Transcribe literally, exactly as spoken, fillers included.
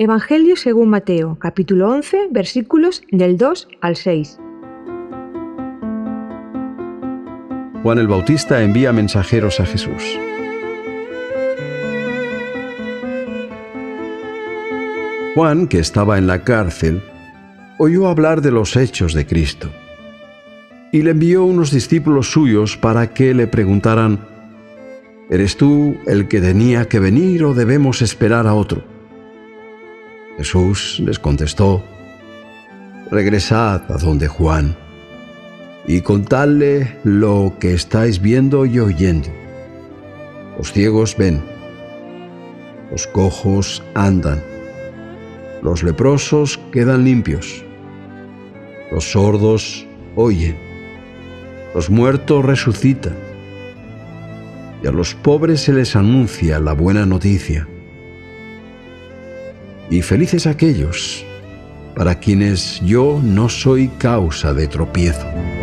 Evangelio según Mateo, capítulo once, versículos del dos al seis. Juan el Bautista envía mensajeros a Jesús. Juan, que estaba en la cárcel, oyó hablar de los hechos de Cristo y le envió unos discípulos suyos para que le preguntaran: ¿Eres tú el que tenía que venir o debemos esperar a otro? Jesús les contestó: Regresad a donde Juan y contadle lo que estáis viendo y oyendo. Los ciegos ven, los cojos andan, los leprosos quedan limpios, los sordos oyen, los muertos resucitan, y a los pobres se les anuncia la buena noticia. Y felices aquellos para quienes yo no soy causa de tropiezo.